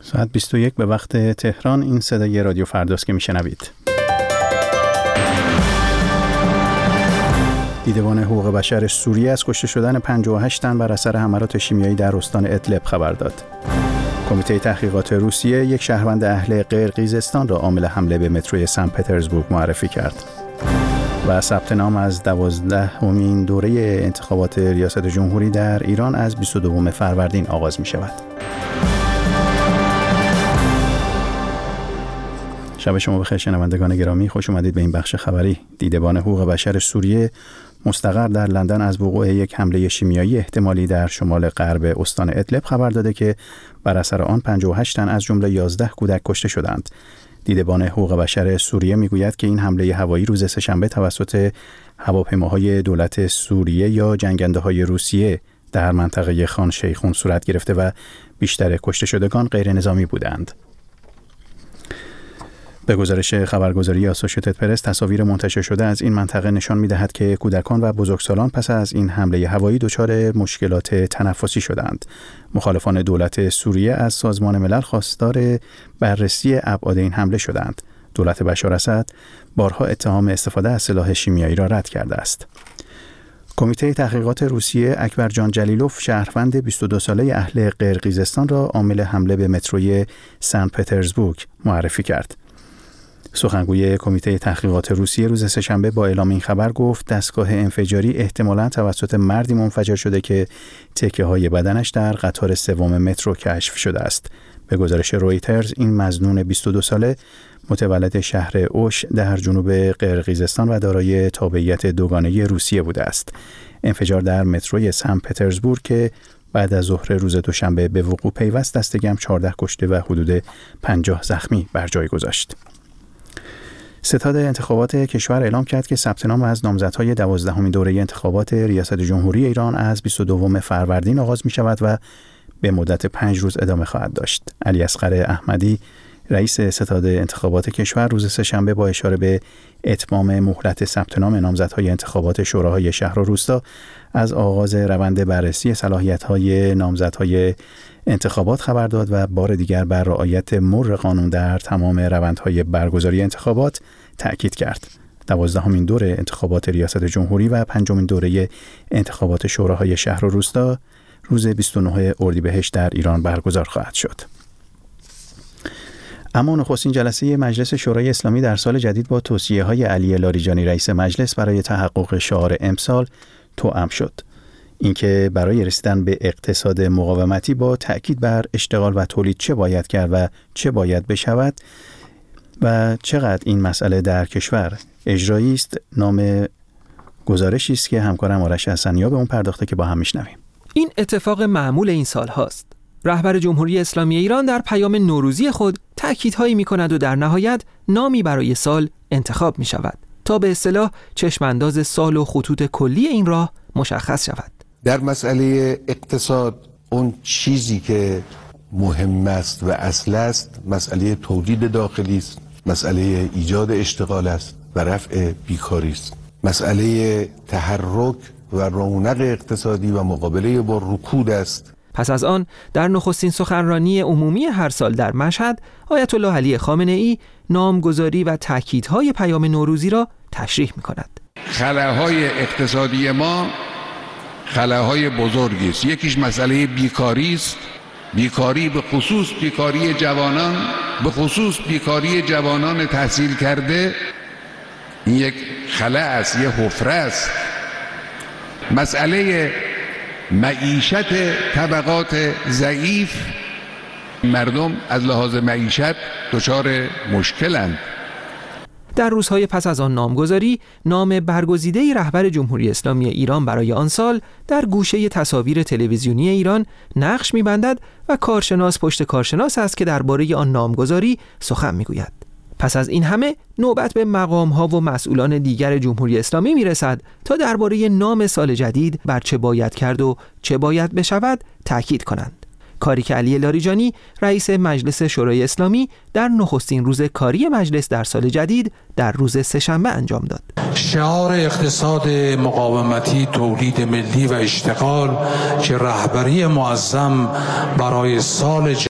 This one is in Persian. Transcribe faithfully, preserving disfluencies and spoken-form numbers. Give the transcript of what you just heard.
ساعت بیست و یک به وقت تهران. این صدای رادیو فرداست که میشنوید. دیدبان حقوق بشر سوریه از کشته شدن پنجاه و هشت تن بر اثر حملات شیمیایی در استان ادلب خبر داد. کمیته تحقیقات روسیه یک شهروند اهل قرقیزستان را عامل حمله به متروی سن پترزبورگ معرفی کرد. و ثبت نام از دوازدهمین دوره انتخابات ریاست جمهوری در ایران از بیست و دوم فروردین آغاز می شود. شب شما بخیر شنوندگان گرامی، خوش اومدید به این بخش خبری. دیدبان حقوق بشر سوریه مستقر در لندن از وقوع یک حمله شیمیایی احتمالی در شمال غرب استان ادلب خبر داده که بر اثر آن پنجاه و هشت تن از جمله یازده کودک کشته شدند. دیدبان حقوق بشر سوریه میگوید که این حمله هوایی روز سه‌شنبه توسط هواپیماهای دولت سوریه یا جنگنده‌های روسیه در منطقه خان شیخون صورت گرفته و بیشتر کشته شدگان غیر نظامی بودند. به گزارش خبرگزاری آسوشیتد پرس، تصاویر منتشر شده از این منطقه نشان می‌دهد که کودکان و بزرگسالان پس از این حمله هوایی دچار مشکلات تنفسی شدند. مخالفان دولت سوریه از سازمان ملل خواستار بررسی ابعاد این حمله شدند. دولت بشار اسد بارها اتهام استفاده از سلاح شیمیایی را رد کرده است. کمیته تحقیقات روسیه اکبر جان جلیلوف شهروند بیست و دو ساله اهل قرقیزستان را عامل حمله به متروی سن پترزبورگ معرفی کرد. سخنگوی کمیته تحقیقات روسیه روز سه‌شنبه با اعلام این خبر گفت دستگاه انفجاری احتمالاً توسط مردی منفجر شده که تکه‌های بدنش در قطار سوم مترو کشف شده است. به گزارش رویترز، این مظنون بیست و دو ساله متولد شهر اوش در جنوب قرقیزستان و دارای تابعیت دوگانه روسیه بوده است. انفجار در متروی سن پترزبورگ که بعد از ظهر روز دوشنبه به وقوع پیوست، دست کم چهارده کشته و حدود پنجاه زخمی بر جای گذاشت. ستاد انتخابات کشور اعلام کرد که ثبت نام از نامزدهای دوازدهمین دوره انتخابات ریاست جمهوری ایران از بیست و دوم فروردین آغاز می شود و به مدت پنج روز ادامه خواهد داشت. علی اصغر احمدی، رئیس ستاد انتخابات کشور، روز سه‌شنبه با اشاره به اتمام مهلت ثبت نام نامزدهای انتخابات شوراهای شهر و روستا از آغاز روند بررسی صلاحیت‌های نامزدهای انتخابات خبر داد و بار دیگر بر رعایت مر قانون در تمام روندهای برگزاری انتخابات تأکید کرد. دوازدهمین دوره انتخابات ریاست جمهوری و پنجمین دوره انتخابات شوراهای شهر و روستا روز بیست و نه اردیبهشت در ایران برگزار خواهد شد. اما نخستین جلسه مجلس شورای اسلامی در سال جدید با توصیه‌های علی لاریجانی رئیس مجلس برای تحقق شعار امسال توأم شد. اینکه برای رسیدن به اقتصاد مقاومتی با تأکید بر اشتغال و تولید چه باید کرد و چه باید بشود و چقدر این مسئله در کشور اجرایی است، نام گزارشی است که همکارم آرش حسنی‌ها به اون پرداخته که با هم میشنویم. این اتفاق معمول این سال هاست. رهبر جمهوری اسلامی ایران در پیام نوروزی خود تأکیدهایی می‌کند و در نهایت نامی برای سال انتخاب می‌شود تا به اصطلاح چشمانداز سال و خطوط کلی این راه مشخص شود. در مسئله اقتصاد اون چیزی که مهم است و اصل است مسئله تولید داخلی است، مسئله ایجاد اشتغال است و رفع بیکاری است. مسئله تحرک و رونق اقتصادی و مقابله با رکود است. پس از آن در نخستین سخنرانی عمومی هر سال در مشهد، آیت الله علی خامنه‌ای نامگذاری و تأکیدهای پیام نوروزی را تشریح می‌کند. خلاهای اقتصادی ما خلاهای بزرگی است. یکیش مسئله بیکاری است، بیکاری به خصوص بیکاری جوانان، به خصوص بیکاری جوانان تحصیل کرده. این یک خلا است، یک حفره است. مسئله معیشت طبقات ضعیف، مردم از لحاظ معیشت دچار مشکلند. در روزهای پس از آن نامگذاری، نام برگزیده رهبر جمهوری اسلامی ایران برای آن سال در گوشه تصاویر تلویزیونی ایران نقش می‌بندد و کارشناس پشت کارشناس است که درباره آن نامگذاری سخن می‌گوید. پس از این همه نوبت به مقام‌ها و مسئولان دیگر جمهوری اسلامی می‌رسد تا درباره نام سال جدید بر چه باید کرد و چه باید بشود تأکید کنند. کاری که علی لاریجانی رئیس مجلس شورای اسلامی در نخستین روز کاری مجلس در سال جدید در روز سه‌شنبه انجام داد. شعار اقتصاد مقاومتی، تولید ملی و اشتغال که رهبری معظم برای سال